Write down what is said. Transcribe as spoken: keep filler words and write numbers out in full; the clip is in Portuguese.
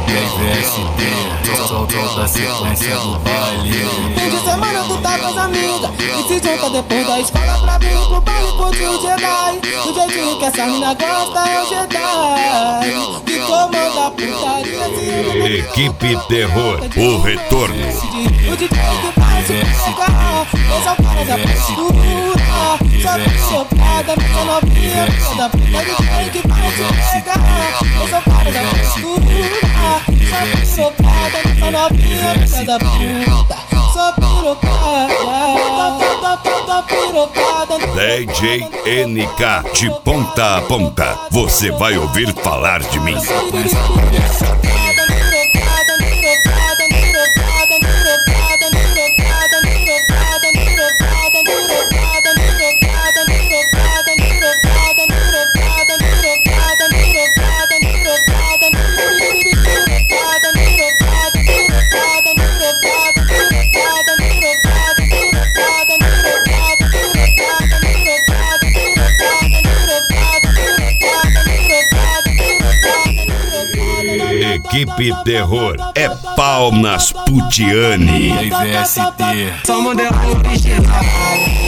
V S T, solta a sequência do baile. Fim de semana tu tá com as amigas e se junta depois da escola pra vir pro baile curtir o Jedi. Do jeitinho que essa mina gosta é o Jedi que comanda a putaria. Equipe Terror, o retorno. O D J que vai se pegar, esse é o cara da postura. Só psicopata, minha novinha, filha da puta. D J que vai se pegar, esse é o cara da postura. Só psicopata, minha novinha, filha da puta. Só pirocada, tá pirocada. D J N K de ponta a ponta, você vai ouvir falar de mim. Equipe Terror é pau nas putiane. V S T, só modelo original.